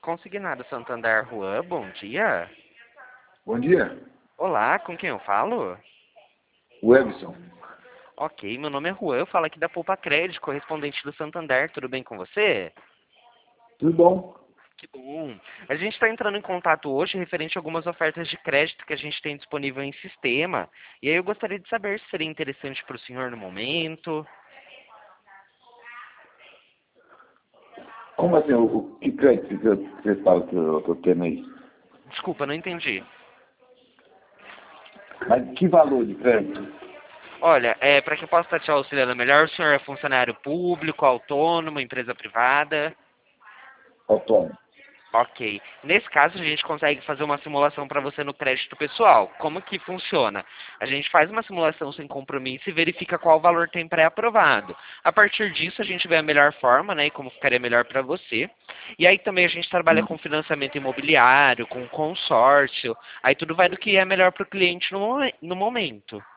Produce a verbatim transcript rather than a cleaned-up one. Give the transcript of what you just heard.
Consignado Santander Juan, bom dia. Bom dia, Olá, com quem eu falo? Webson. Ok, meu nome é Juan, eu falo aqui da Poupa Crédito, correspondente do Santander, tudo bem com você? Tudo bom? Que bom. A gente está entrando em contato hoje referente a algumas ofertas de crédito que a gente tem disponível em sistema. E aí eu gostaria de saber se seria interessante para o senhor no momento. Como assim? O, o que crédito que você você fala que eu estou tendo aí? Desculpa, não entendi. Mas que valor de crédito? Olha, é, para que eu possa estar te auxiliando melhor, o senhor é funcionário público, autônomo, empresa privada? Autônomo. Ok. Nesse caso, a gente consegue fazer uma simulação para você no crédito pessoal. Como que funciona? A gente faz uma simulação sem compromisso e verifica qual valor tem pré-aprovado. A partir disso, a gente vê a melhor forma, né, e como ficaria melhor para você. E aí também a gente trabalha com financiamento imobiliário, com consórcio. Aí tudo vai do que é melhor para o cliente no, momen- no momento.